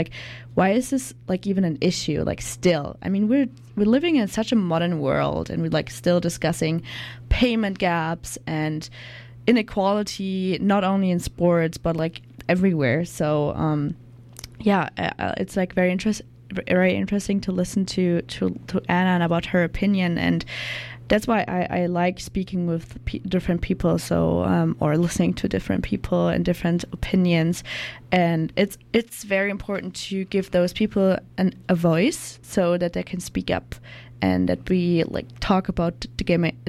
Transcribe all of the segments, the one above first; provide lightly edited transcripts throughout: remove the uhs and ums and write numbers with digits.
why is this like even an issue? Like still, I mean, we're living in such a modern world, and we're like still discussing payment gaps and inequality, not only in sports but like everywhere. So it's like very interesting to listen to Anna and about her opinion, and that's why I like speaking with different people, so or listening to different people and different opinions, and it's very important to give those people a voice so that they can speak up, and that we like talk about the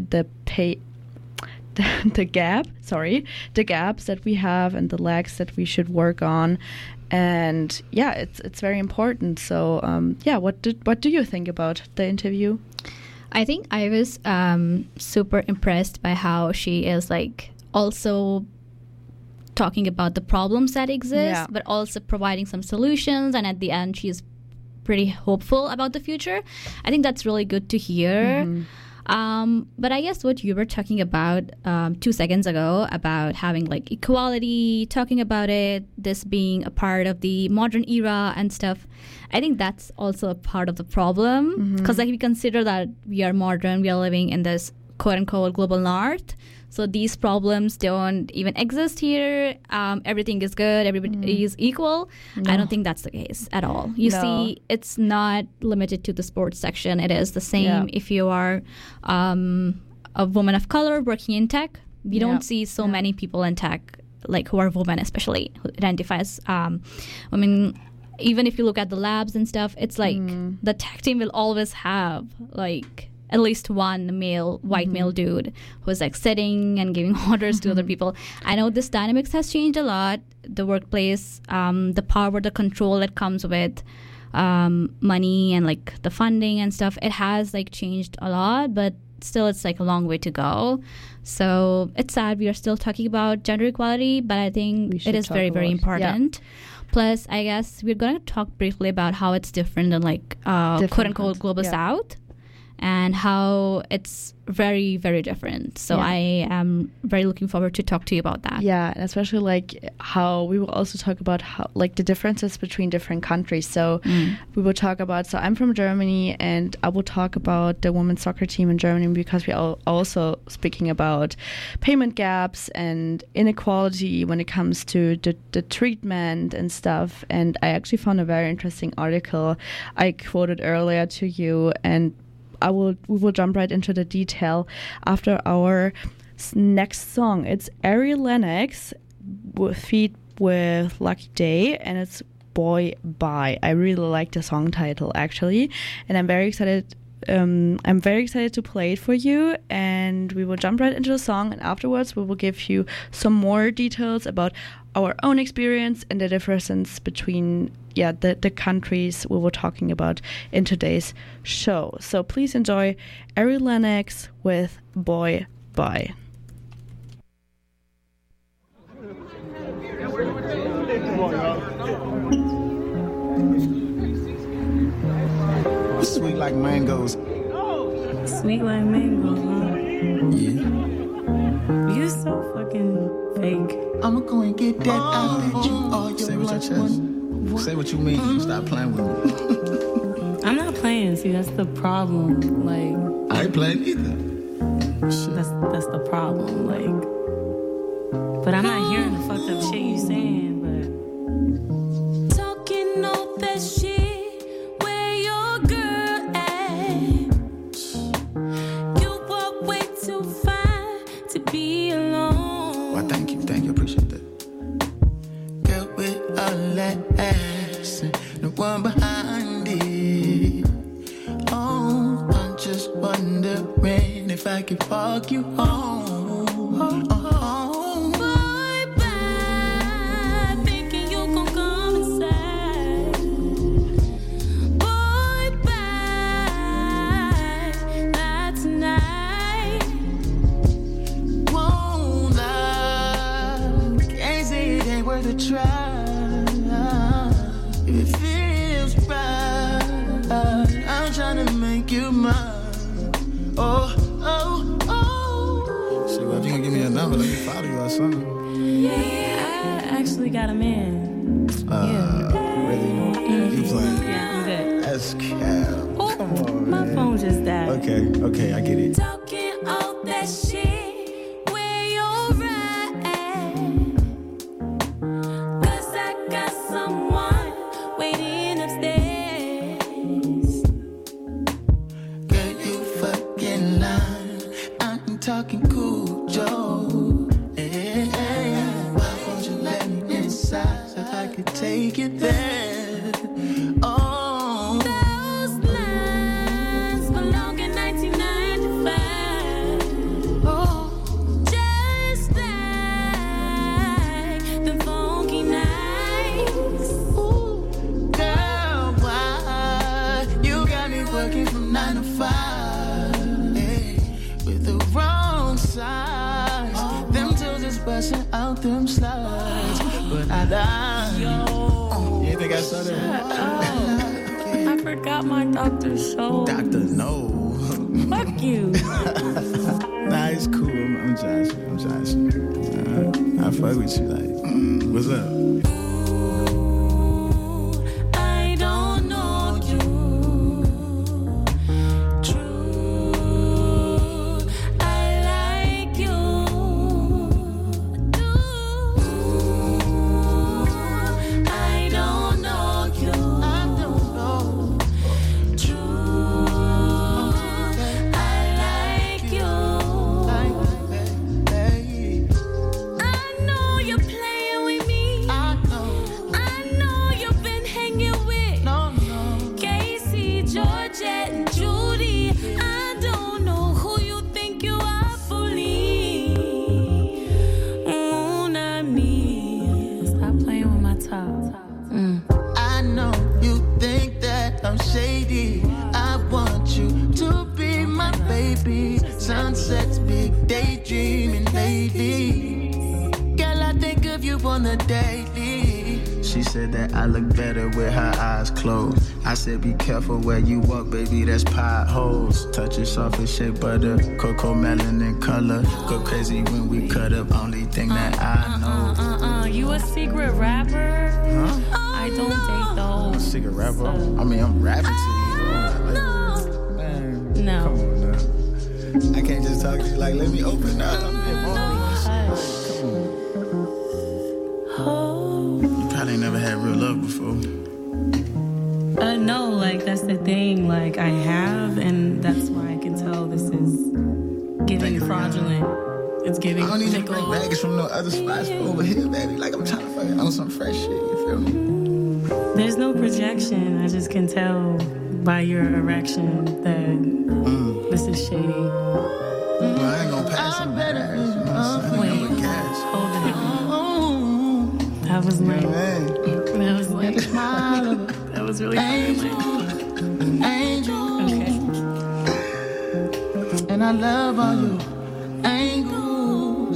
gaps that we have and the lags that we should work on. And it's very important. So what do you think about the interview? I think I was super impressed by how she is like also talking about the problems that exist, but also providing some solutions, and at the end she's pretty hopeful about the future. I think that's really good to hear. But I guess what you were talking about 2 seconds ago about having like equality, talking about it, this being a part of the modern era and stuff, I think that's also a part of the problem, because like we consider that we are modern, we are living in this quote unquote global north. So these problems don't even exist here. Everything is good. Everybody is equal. No. I don't think that's the case at all. You see, it's not limited to the sports section. It is the same if you are a woman of color working in tech. We don't see so many people in tech, like who are women, especially who identify as women. Even if you look at the labs and stuff, it's like the tech team will always have like at least one white male dude who's like sitting and giving orders to other people. I know this dynamics has changed a lot. The workplace, the power, the control that comes with money and like the funding and stuff, it has like changed a lot, but still it's like a long way to go. So it's sad we are still talking about gender equality, but I think it is very, very important. Plus, I guess we're going to talk briefly about how it's different than like quote-unquote global south, and how it's very, very different. So I am very looking forward to talk to you about that. Yeah, and especially like how we will also talk about how like the differences between different countries. So we will talk about, so I'm from Germany, and I will talk about the women's soccer team in Germany, because we are also speaking about payment gaps and inequality when it comes to the treatment and stuff. And I actually found a very interesting article I quoted earlier to you, and we will jump right into the detail after our next song. It's Ari Lennox feat with Lucky Day, and it's Boy Bye. I really like the song title actually, and I'm very excited. To play it for you, and we will jump right into the song, and afterwards we will give you some more details about our own experience and the differences between the countries we were talking about in today's show. So please enjoy Ari Lennox with Boy Bye. Sweet like mangoes. Sweet like mangoes, huh? Yeah. You so fucking fake. I'ma go and get that out that you are your Say with your chest. Say what you mean. Stop playing with me. I'm not playing. See, that's the problem. Like, I ain't playing either. Shit. That's the problem. Like, but I'm not hearing the fucked up shit you saying. But talking all that shit. One behind it. Oh, I'm just wondering if I could walk you home. Bye bye, thinking you gon' come inside. Bye bye, not tonight. Won't lie, can't say it ain't worth a try. I'm trying to make you mine. Oh. So if you gonna give me a number, let me follow you or something. I actually got a man. Really? That's cap. Oh, Come on, my man. phone just died. Okay, I get it. Talking all that shit where you're at. 'Cause I got someone waiting upstairs. Girl, you fucking lying. I'm talking cool, Joe. Hey, why won't you let me inside so I could take you there? Oh, Those lines belong in 1995. oh, Just like the funky nights. ooh. Girl, why you got me working from 9 to 5? Hey, with the wrong size. Them toes is busting out them slides. But I lied. You think I saw that? I forgot my doctor's show. Doctor, no. Fuck you. Nah, it's cool. I'm joshing. I fuck with you. Like, what's up? I don't know you. True, I like you. I don't know you. True, I like you. I know you're playing with me. I know you've been hanging with Casey, Georgette, and Judy. I don't know who you think you are fooling. Oh, not me. Stop playing with my top. I know you think that I'm shady. I want you to be my baby. Sunsets, big daydreaming lady. Girl, I think of you on a daily. She said that I look better with her eyes closed. I said, be careful where you walk, baby, that's potholes. Touch it soft as shea butter, cocoa melon in color. Go crazy when we cut up, only thing that I know. You a secret rapper? Huh? I don't date those. Secret rapper? I mean, I'm rapping to you. Man, No. come on now. I can't just talk to you like, let me open up. I'm You probably never had real love before. No, like that's the thing. Like I have, and that's why I can tell this is giving fraudulent. It's giving I don't need to bring fickle. baggage from no other spots over here, baby. Like, I'm trying to fucking on some fresh shit, you feel me? There's no projection. I just can tell by your erection that this is shady. Well, I ain't gonna pass on that ass, you know what I'm saying? Wait. I'm with gas. Hold it. That was like. Man. That was like. That was really funny. Okay. And I love all your angles.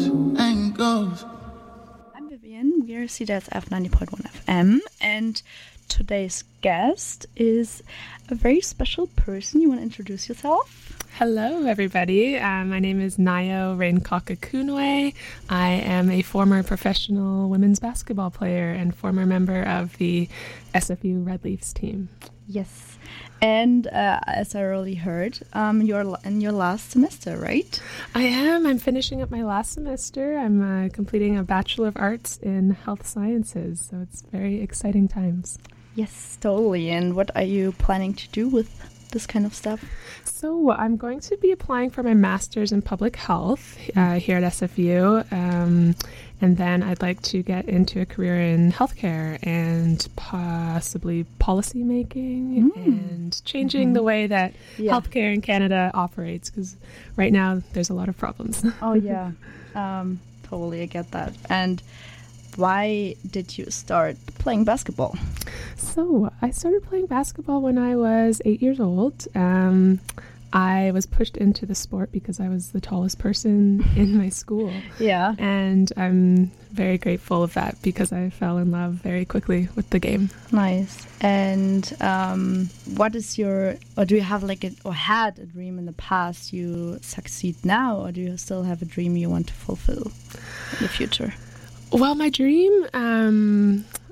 I'm Vivian. We're CDSF 90.1 FM, and today's guest is a very special person. You want to introduce yourself? Hello, everybody. My name is Nayo Reinkaka-Kunwe. I am a former professional women's basketball player and former member of the SFU Red Leafs team. Yes. And as I already heard, you're in your last semester, right? I am. I'm finishing up my last semester. I'm completing a Bachelor of Arts in Health Sciences, so it's very exciting times. Yes, totally. And what are you planning to do with this kind of stuff? So I'm going to be applying for my master's in public health here at SFU, and then I'd like to get into a career in healthcare and possibly policy making and changing the way that healthcare in Canada operates, because right now there's a lot of problems. Oh, yeah. Totally, I get that. And why did you start playing basketball? So I started playing basketball when I was 8 years old. I was pushed into the sport because I was the tallest person in my school. Yeah. And I'm very grateful of that because I fell in love very quickly with the game. Nice. And what is your, or do you have or had a dream in the past you succeed now, or do you still have a dream you want to fulfill in the future? Well, my dream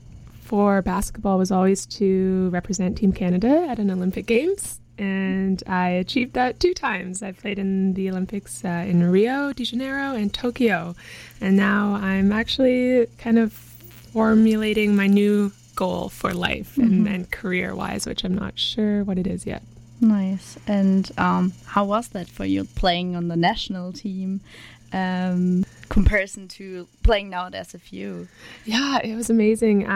for basketball was always to represent Team Canada at an Olympic Games. And I achieved that 2 times. I played in the Olympics in Rio de Janeiro and Tokyo. And now I'm actually kind of formulating my new goal for life and career-wise, which I'm not sure what it is yet. Nice. And how was that for you, playing on the national team, comparison to playing now at SFU? Yeah, it was amazing.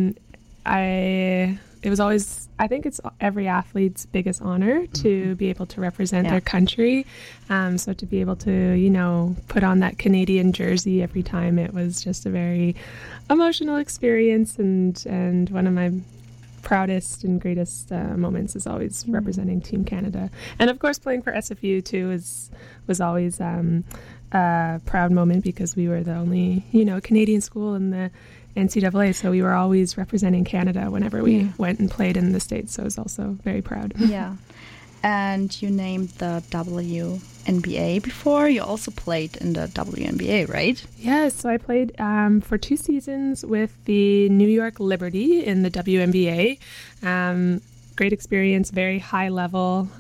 It was always, I think it's every athlete's biggest honor to be able to represent their country. So to be able to, put on that Canadian jersey every time, it was just a very emotional experience. And one of my proudest and greatest moments is always representing Team Canada. And of course, playing for SFU too was always a proud moment because we were the only, Canadian school in the NCAA, so we were always representing Canada whenever we went and played in the States, so I was also very proud. Yeah. And you named the WNBA before. You also played in the WNBA, right? Yes, so I played for 2 seasons with the New York Liberty in the WNBA. Great experience, very high level.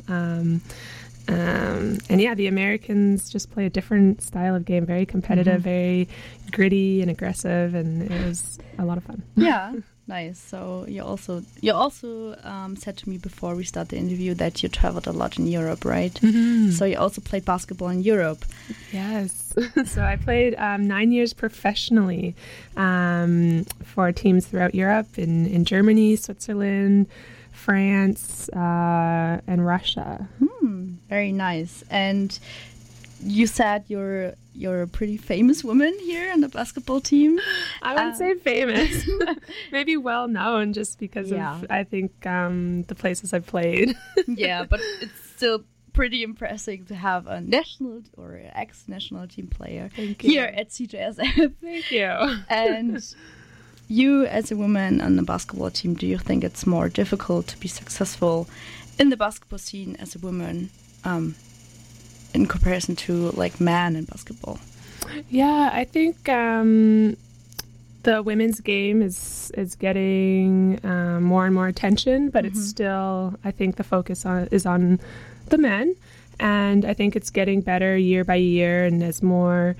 And yeah, the Americans just play a different style of game, very competitive, very gritty and aggressive, and it was a lot of fun. Yeah, nice. So you also said to me before we start the interview that you traveled a lot in Europe, right? Mm-hmm. So you also played basketball in Europe. Yes. So I played 9 years professionally for teams throughout Europe, in Germany, Switzerland, France, and Russia. Very nice. And you said you're a pretty famous woman here on the basketball team. I wouldn't say famous, maybe well known, just because of I think the places I've played. Yeah, but it's still pretty impressive to have a national or ex-national team player here at CJSF. Thank you. And you, as a woman on the basketball team, do you think it's more difficult to be successful in the basketball scene as a woman in comparison to like men in basketball? Yeah, I think the women's game is getting more and more attention, but it's still, I think the focus is on the men, and I think it's getting better year by year, and as more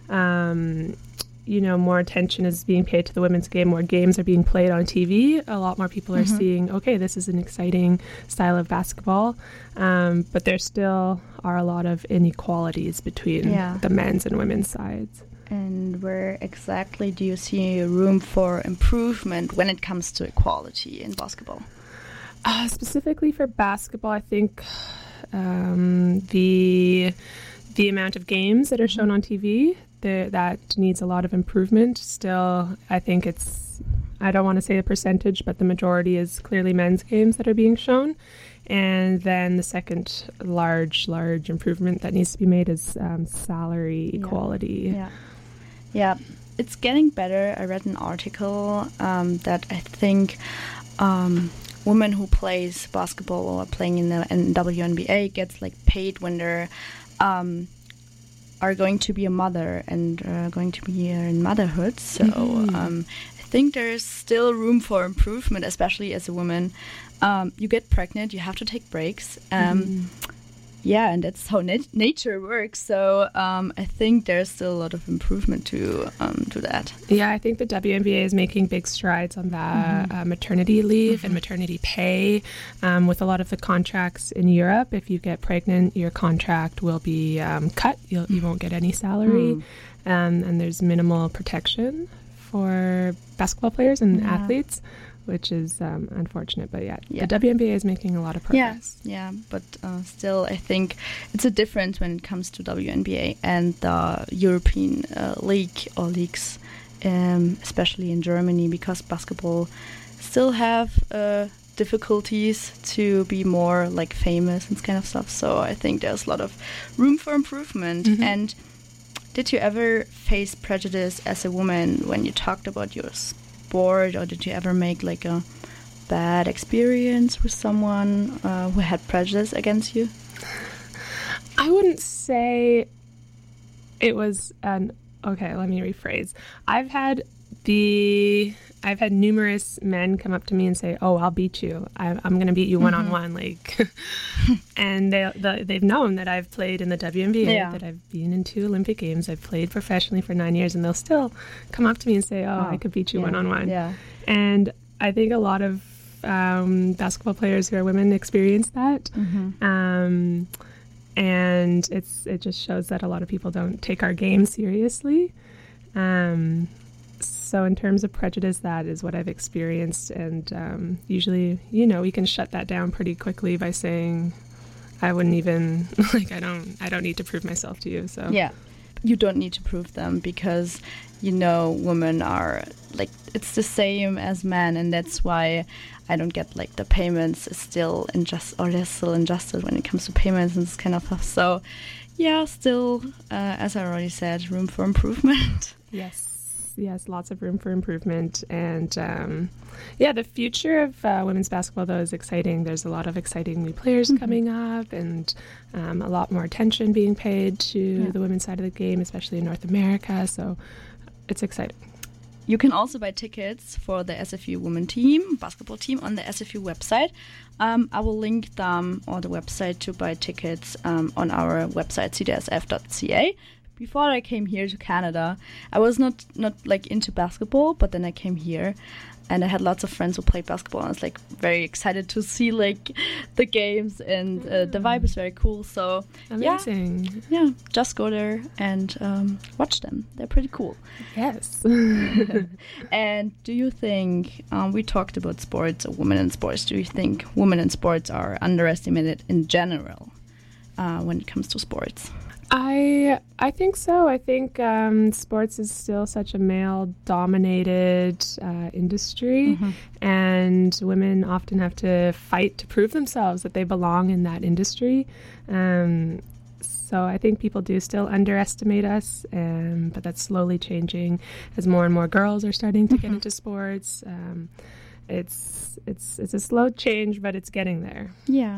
more attention is being paid to the women's game, more games are being played on TV, a lot more people are seeing, okay, this is an exciting style of basketball, but there still are a lot of inequalities between the men's and women's sides. And where exactly do you see room for improvement when it comes to equality in basketball? Specifically for basketball, I think the amount of games that are shown on TV, that needs a lot of improvement. Still, I think I don't want to say a percentage, but the majority is clearly men's games that are being shown. And then the second large improvement that needs to be made is salary equality. Yeah, it's getting better. I read an article that I think women who plays basketball or playing in the WNBA gets like paid when they're are going to be a mother and going to be in motherhood. So I think there's still room for improvement, especially as a woman. You get pregnant, you have to take breaks. Yeah, and that's how nature works. So I think there's still a lot of improvement to that. Yeah, I think the WNBA is making big strides on that maternity leave and maternity pay. With a lot of the contracts in Europe, if you get pregnant, your contract will be cut. You won't get any salary. And there's minimal protection for basketball players and athletes, which is unfortunate, but the WNBA is making a lot of progress. Yeah, but still, I think it's a difference when it comes to WNBA and the European league or leagues, especially in Germany, because basketball still have difficulties to be more like famous and kind of stuff. So I think there's a lot of room for improvement. And did you ever face prejudice as a woman when you talked about your sport, or did you ever make like a bad experience with someone who had prejudice against you? I wouldn't say it was okay, let me rephrase. I've had I've had numerous men come up to me and say, "Oh, I'll beat you. I'm going to beat you one-on-one." Like, and they've known that I've played in the WNBA, that I've been in 2 Olympic Games, I've played professionally for 9 years, and they'll still come up to me and say, "Oh, I could beat you one-on-one." Yeah. And I think a lot of basketball players who are women experience that. And it just shows that a lot of people don't take our game seriously. So in terms of prejudice, that is what I've experienced. And usually, we can shut that down pretty quickly by saying, I wouldn't even, I don't need to prove myself to you. So yeah, you don't need to prove them because, women are, it's the same as men. And that's why I don't get, the payments is still there's still injustice when it comes to payments and this kind of stuff. So yeah, still, as I already said, room for improvement. Yes, lots of room for improvement. And the future of women's basketball, though, is exciting. There's a lot of exciting new players coming up and a lot more attention being paid to the women's side of the game, especially in North America. So it's exciting. You can also buy tickets for the SFU women team, basketball team, on the SFU website. I will link them or the website to buy tickets on our website, cdsf.ca. Before I came here to Canada, I was not into basketball, but then I came here and I had lots of friends who played basketball. And I was very excited to see the games and the vibe is very cool. So amazing. Yeah, just go there and watch them. They're pretty cool. Yes. And do you think, we talked about sports, women in sports, do you think women in sports are underestimated in general when it comes to sports? I think so. I think sports is still such a male-dominated industry, and women often have to fight to prove themselves that they belong in that industry. So I think people do still underestimate us, but that's slowly changing as more and more girls are starting to get into sports. It's a slow change, but it's getting there. Yeah.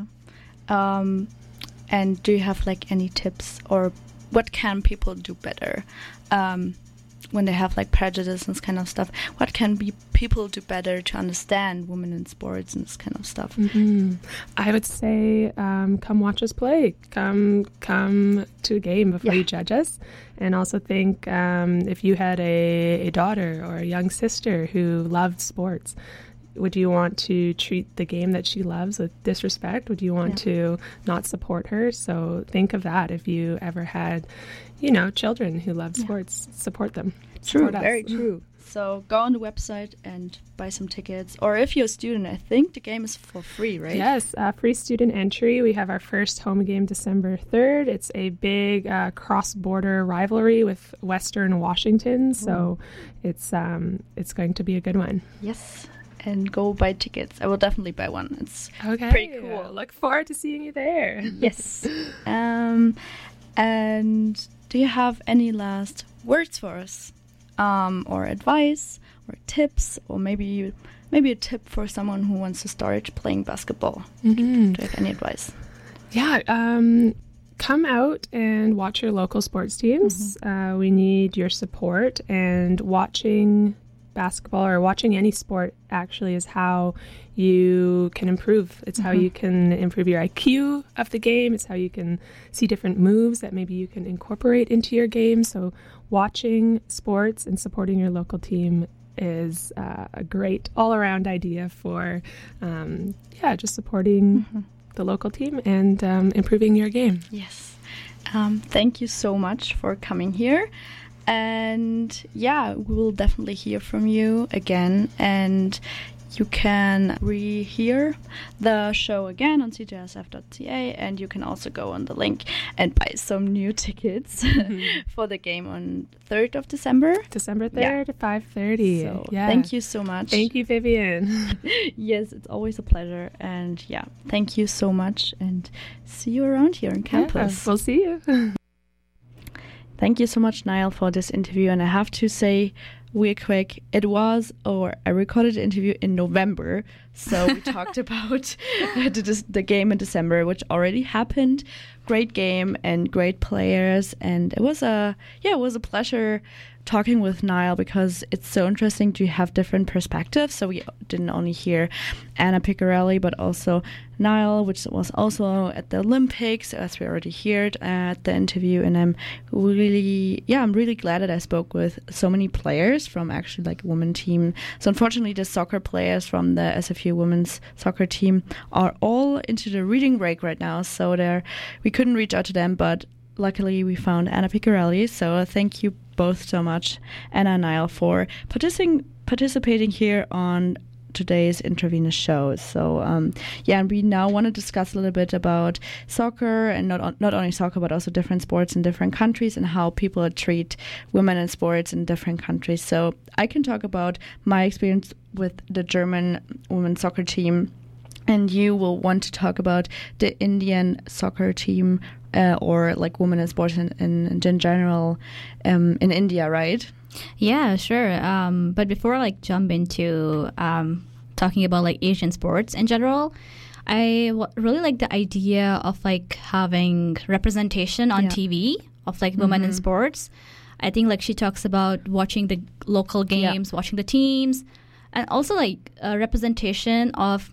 And do you have any tips or what can people do better when they have prejudice and this kind of stuff? What can people do better to understand women in sports and this kind of stuff? I would say come watch us play. Come to a game before you judge us. And also think if you had a daughter or a young sister who loved sports, would you want to treat the game that she loves with disrespect? Would you want to not support her? So think of that. If you ever had, children who love sports, support them. True, very true. So go on the website and buy some tickets. Or if you're a student, I think the game is for free, right? Yes, free student entry. We have our first home game December 3rd. It's a big cross-border rivalry with Western Washington. So it's going to be a good one. Yes. And go buy tickets. I will definitely buy one. It's pretty cool. Look forward to seeing you there. Yes. And do you have any last words for us? Or advice or tips, or maybe a tip for someone who wants to start playing basketball? Do you have any advice? Yeah. Come out and watch your local sports teams. We need your support, and watching basketball or watching any sport actually is how you can improve. It's how you can improve your IQ of the game. It's how you can see different moves that maybe you can incorporate into your game. So watching sports and supporting your local team is a great all-around idea for just supporting the local team and improving your game. Yes. Thank you so much for coming here. And we will definitely hear from you again. And you can rehear the show again on cjsf.ca, and you can also go on the link and buy some new tickets for the game on 3rd of December. December 3rd at 5:30. So thank you so much. Thank you, Vivian. Yes, it's always a pleasure. And thank you so much, and see you around here on campus. We'll see you. Thank you so much, Niall, for this interview. And I have to say, real quick, I recorded the interview in November, So we talked about the game in December, which already happened. Great game and great players, and it was a pleasure talking with Niall, because it's so interesting to have different perspectives. So we didn't only hear Anna Piccarelli, but also Niall, which was also at the Olympics, as we already heard at the interview. And I'm really glad that I spoke with so many players from actually like women team. So unfortunately, the soccer players from the SFU women's soccer team are all into the reading break right now. So we couldn't reach out to them, but luckily we found Anna Piccarelli. So thank you both so much, Anna and Niall, for participating here on today's Intravenous show. So and we now want to discuss a little bit about soccer, and not only soccer but also different sports in different countries and how people treat women in sports in different countries. So I can talk about my experience with the German women's soccer team, and you will want to talk about the Indian soccer team, or like women in sports in general in India, right? Yeah, sure. But before I jump into talking about like Asian sports in general, I really like the idea of having representation on TV of women in sports. I think she talks about watching the local games, watching the teams, and also representation of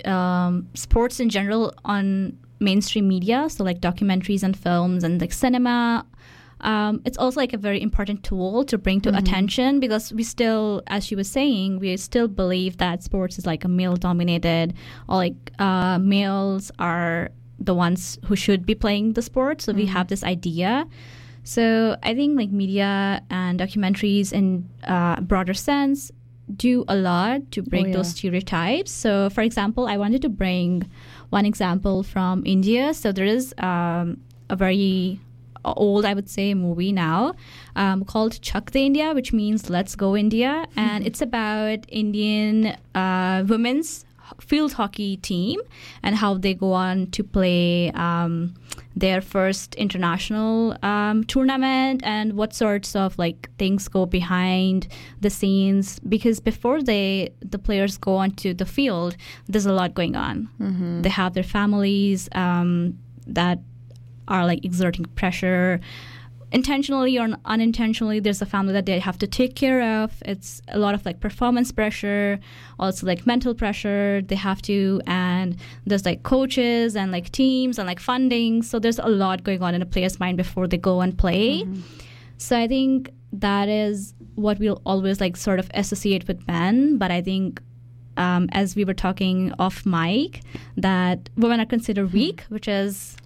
sports in general on mainstream media, so documentaries and films and cinema. It's also a very important tool to bring to attention, because we still, as she was saying, we still believe that sports is a male dominated, or males are the ones who should be playing the sport. So we have this idea. So I think media and documentaries in a broader sense do a lot to break those stereotypes. So for example, I wanted to bring one example from India. So there is a very old, I would say, movie now called Chak De India, which means Let's Go India. And it's about Indian women's field hockey team and how they go on to play their first international tournament, and what sorts of things go behind the scenes, because before the players go onto the field, there's a lot going on. They have their families that are exerting pressure. Intentionally or unintentionally, there's a family that they have to take care of. It's a lot of performance pressure, also mental pressure they have to, and there's coaches and teams and funding. So there's a lot going on in a player's mind before they go and play. So I think that is what we'll always sort of associate with men. But I think as we were talking off mic, that women are considered weak, which is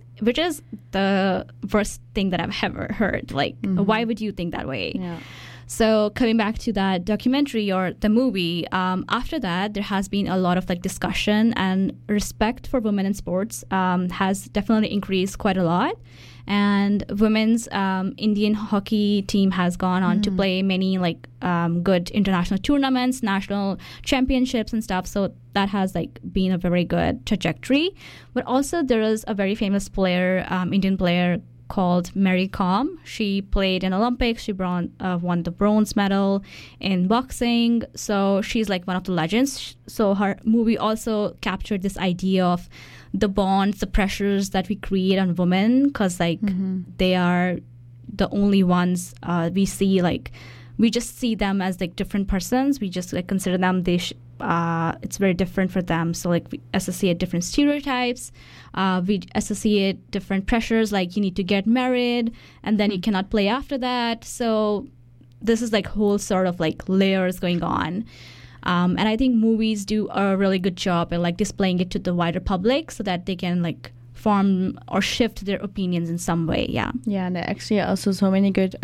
the worst thing that I've ever heard. Why would you think that way? Yeah. So coming back to that documentary or the movie, after that, there has been a lot of discussion, and respect for women in sports has definitely increased quite a lot. And women's Indian hockey team has gone on to play many good international tournaments, national championships and stuff. So that has been a very good trajectory. But also there is a very famous player, Indian player called Mary Kom. She played in Olympics. She won the bronze medal in boxing. So she's one of the legends. So her movie also captured this idea of the bonds, the pressures that we create on women, because they are the only ones we see. We just see them as different persons. We just consider them. It's very different for them. So we associate different stereotypes. We associate different pressures. You need to get married, and then you cannot play after that. So this is whole sort of layers going on. And I think movies do a really good job at displaying it to the wider public, so that they can form or shift their opinions in some way. Yeah, and there actually are also so many good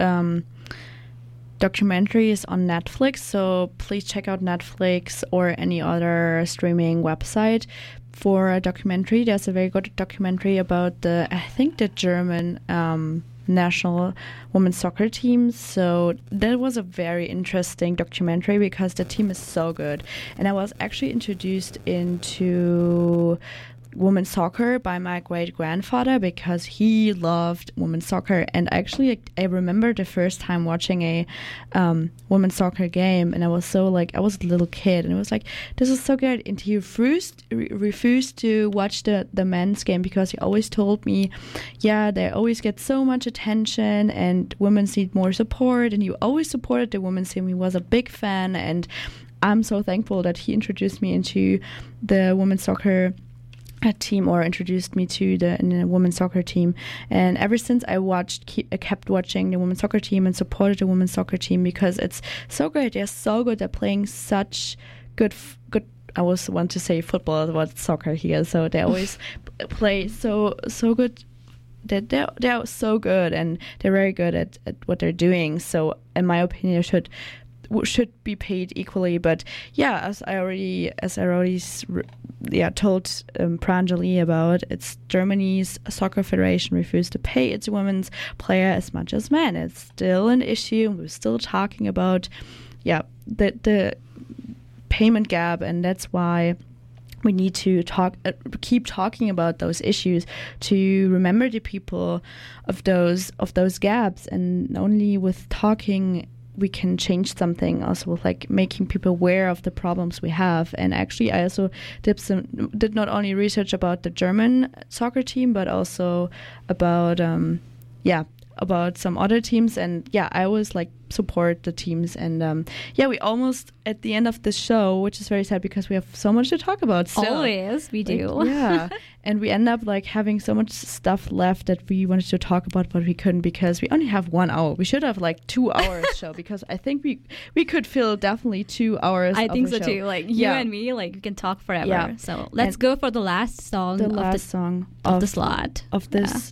documentaries on Netflix. So please check out Netflix or any other streaming website for a documentary. There's a very good documentary about the German national women's soccer team. So that was a very interesting documentary, because the team is so good. And I was actually introduced into women's soccer by my great-grandfather because he loved women's soccer. And actually, I remember the first time watching a women's soccer game, and I was I was a little kid, and it was like, this is so good. And he refused to watch the men's game because he always told me, yeah, they always get so much attention and women need more support, and he always supported the women's team. He was a big fan, and I'm so thankful that he introduced me into the women's soccer team, or introduced me to the women's soccer team. And ever since I kept watching the women's soccer team and supported the women's soccer team because it's so great. They're so good. They're playing such good. I always want to say football, but soccer here. So they always play so good. They're so good, and they're very good at what they're doing. So in my opinion, should be paid equally. But yeah, as I already told Pranjali about, it's Germany's soccer federation refused to pay its women's player as much as men. It's still an issue. We're still talking about the payment gap, and that's why we need to keep talking about those issues to remember the people of those gaps. And only with talking we can change something, also with making people aware of the problems we have. And actually I also did not only research about the German soccer team, but also about some other teams. And I always support the teams. And we almost at the end of the show, which is very sad because we have so much to talk about still. Always, we do. And we end up having so much stuff left that we wanted to talk about, but we couldn't because we only have 1 hour. We should have 2 hours show, because I think we could fill definitely 2 hours. I think so show. too. You and me, we can talk forever. Yeah. So let's go for the last song. The last song of the slot of this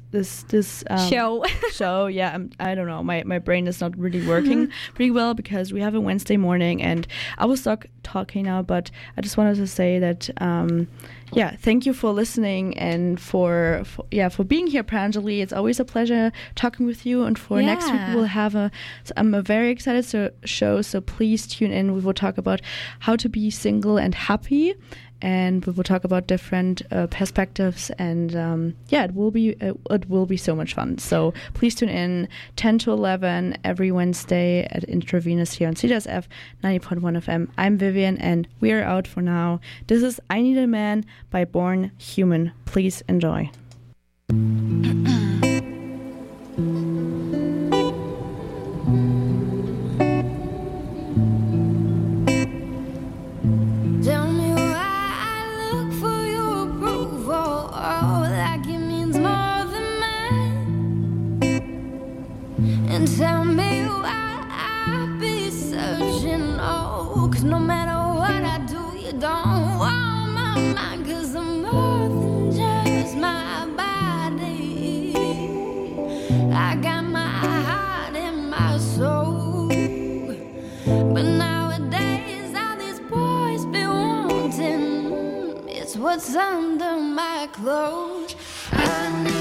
show. Yeah, I don't know. My brain is not really working pretty well because we have a Wednesday morning, and I will stop talking now. But I just wanted to say that thank you for listening and for being here, Pranjali. It's always a pleasure talking with you. And for next week we'll have I'm a very excited show. So please tune in. We will talk about how to be single and happy. And we will talk about different perspectives, and it will be so much fun. So please tune in 10 to 11 every Wednesday at Intravenous here on CJSF 90.1 FM. I'm Vivian, and we are out for now. This is I Need a Man by Born Human. Please enjoy. Tell me why I be searching, oh, 'cause no matter what I do, you don't want my mind, 'cause I'm more than just my body. I got my heart and my soul, but nowadays all these boys be wanting, it's what's under my clothes. I